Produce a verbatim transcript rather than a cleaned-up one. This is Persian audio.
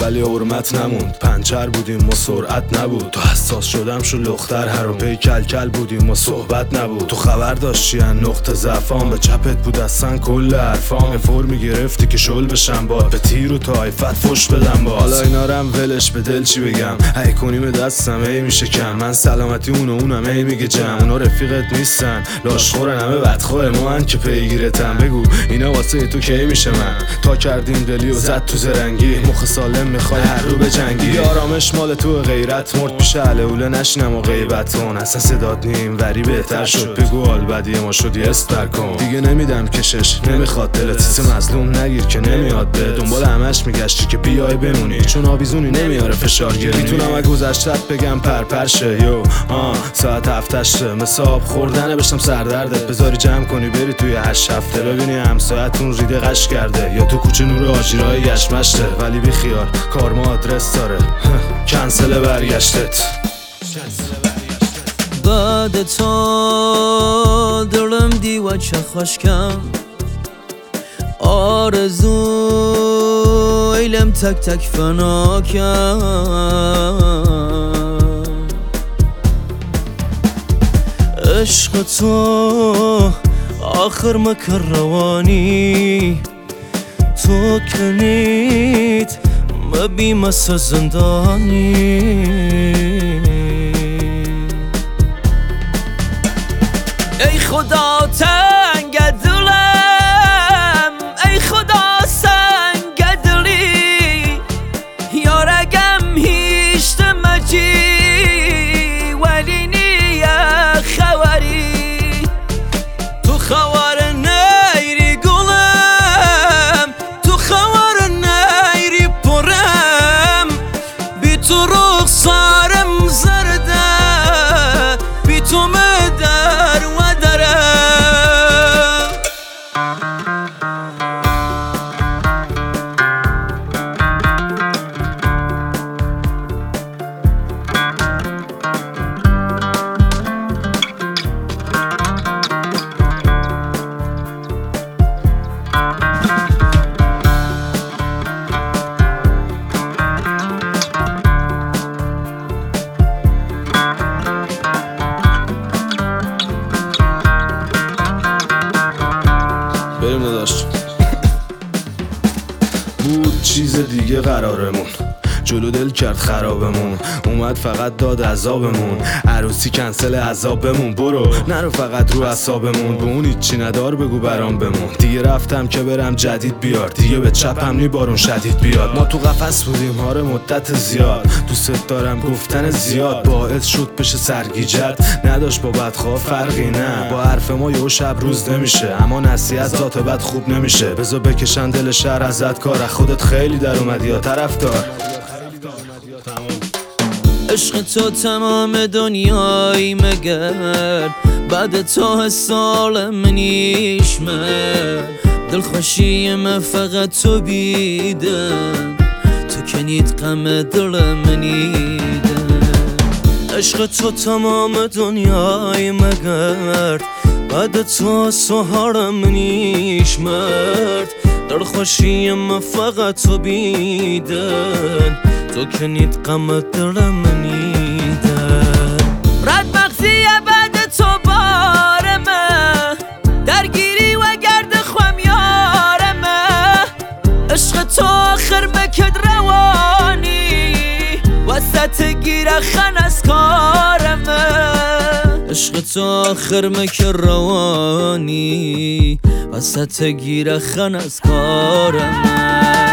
ولی حرمت نموند. پنچر بودیم و سرعت نبود. تو حساس شدم شو لختر هر و پی کل کل بودیم و صحبت نبود. تو خبر داشتی ان نقطه ضعفام به چپت بود اصلا کل حرفام. فرمی گرفتی که شل بشم باد به تیر و تایفت فش بدم باز. حالا اینا رم ولش به دل چی بگم. هی کنیم دستم هی میشه کم. من سلامتی اونو اونم هی میگه جم. اونا رفیقت نیستن لاشخورن همه بدخواه ما هن که پیگیرتم. بگو اینا واسه تو کی میشه من. تا کردیم دلی و زد تو زرنگی. مخ سالم میخوای هر رو بجنگی. آرامش مال تو غیرت مرد پیش علهوله نشنم و غیبت کن. اصلا صدات نیم وری بهتر شد. بگو حال بدی ما شدی استر کن. دیگه نمیدم کشش نمیخواد دلت سیس مظلوم نگیر که نمیاد به دنبال همش میگشتی که بیای بمونی. چون آویزونی نمیاره فشار گیری. میتونم از گذشتت بگم پرپرشه یو آه ساعت هفتشه مساب خوردنه بشم سردردت. بذاری جمع کنی بری توی هشت هفته ببینی همسایتون ریده قش کرده یا تو کوچه نور آجیرهای گشمشته. ولی بی خیال کارما آدرس داره کنسل برگشتت. بعد تو دلم دیوه چه خوشکم آرزو ایلم تک تک فنا کم. عشق تو آخر مکر روانی تو کنید مبی مسا زندانی. ای خدا تنگ دلم ای خدا سنگ دلی یارگم هیچ مجی ولی نیا خواری تو خوار نیری گلم تو خوار نیری پرم بی تو رخسارم زرده بی تو مدر و بریم نداشت بود چیز دیگه قرارمون. جلو دل کرد خرابمون. اومد فقط داد عذابمون. عروسی کنسل عذابمون. برو نرو فقط رو عصابمون. به اون هیچی ندار بگو برام بمون. دیگه رفتم که برم جدید بیار. دیگه به چپم نی بارون شدید بیاد. ما تو قفس بودیم هاره مدت زیاد. دوست دارم گفتن زیاد باعث شد بشه سرگیجت. نداشت با بدخواه فرقی نه. با حرف ما یه شب روز نمیشه. اما نصیحت ذات بد خوب نمیشه. بذار بکشن دل شهر ازت کار. خودت خیلی در اومدی یا طرفدار. عشق تو تمام دنیای مگر بعد تو سال منیش من دلخوشی من فقط تو بیدم تو کنید غم دل منیدم. عشق تو تمام دنیای مگر بعد تو سهار منیش مرد دلخوشی من فقط تو بیدم تو کنید غم دل منیدم. رد مغزی بعد تو بارمه درگیری و گرد خوام یارمه. عشق تو آخر مکد روانی وسط گیره خن از کارمه. عشق تو آخر مکد روانی وسط گیره خن از کارمه.